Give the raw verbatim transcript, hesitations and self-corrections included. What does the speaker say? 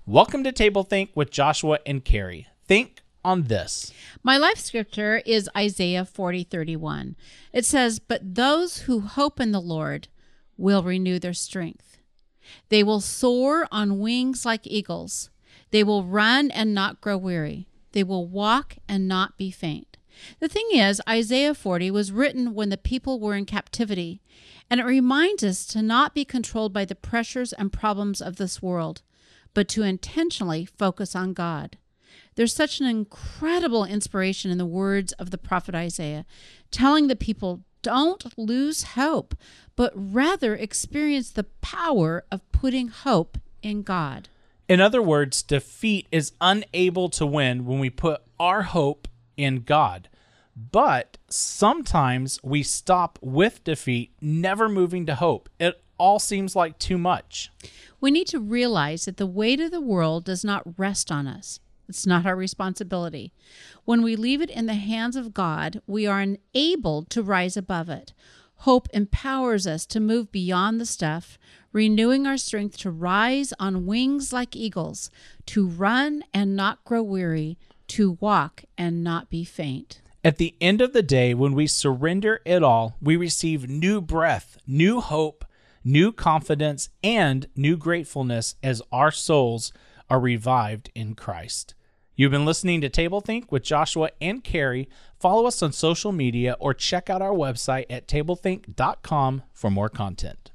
Welcome to Table Think with Joshua and Carrie. Think on this. My life scripture is Isaiah forty thirty-one. It says, "But those who hope in the Lord will renew their strength. They will soar on wings like eagles. They will run and not grow weary. They will walk and not be faint." The thing is, Isaiah forty was written when the people were in captivity, and it reminds us to not be controlled by the pressures and problems of this world, but to intentionally focus on God. There's such an incredible inspiration in the words of the prophet Isaiah, telling the people, don't lose hope, but rather experience the power of putting hope in God. In other words, defeat is unable to win when we put our hope in God. But sometimes we stop with defeat, never moving to hope. It all seems like too much. We need to realize that the weight of the world does not rest on us. It's not our responsibility. When we leave it in the hands of God, we are enabled to rise above it. Hope empowers us to move beyond the stuff, renewing our strength to rise on wings like eagles, to run and not grow weary, to walk and not be faint. At the end of the day, when we surrender it all, we receive new breath, new hope, new confidence, and new gratefulness as our souls are revived in Christ. You've been listening to Table Think with Joshua and Carrie. Follow us on social media or check out our website at table think dot com for more content.